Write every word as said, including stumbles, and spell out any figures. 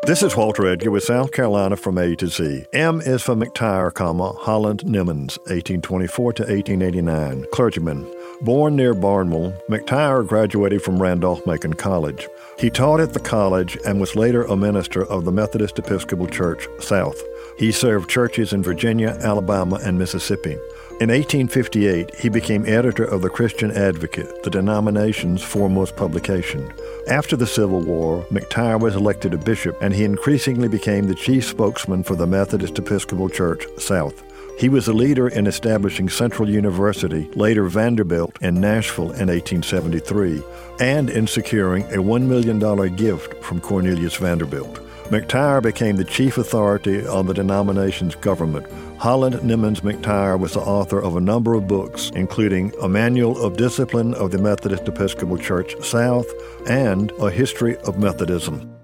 This is Walter Edgar with South Carolina from A to Z. M is for McTire, comma, Holland Nimmons, eighteen twenty-four to eighteen eighty-nine, clergyman. Born near Barnwell, McTire graduated from Randolph-Macon College. He taught at the college and was later a minister of the Methodist Episcopal Church South. He served churches in Virginia, Alabama, and Mississippi. In eighteen fifty-eight, he became editor of the Christian Advocate, the denomination's foremost publication. After the Civil War, McTire was elected a bishop, and he increasingly became the chief spokesman for the Methodist Episcopal Church South. He was a leader in establishing Central University, later Vanderbilt, in Nashville in eighteen seventy-three, and in securing a one million dollars gift from Cornelius Vanderbilt. McTire became the chief authority on the denomination's government. Holland Nimmons McTire was the author of a number of books, including A Manual of Discipline of the Methodist Episcopal Church South and A History of Methodism.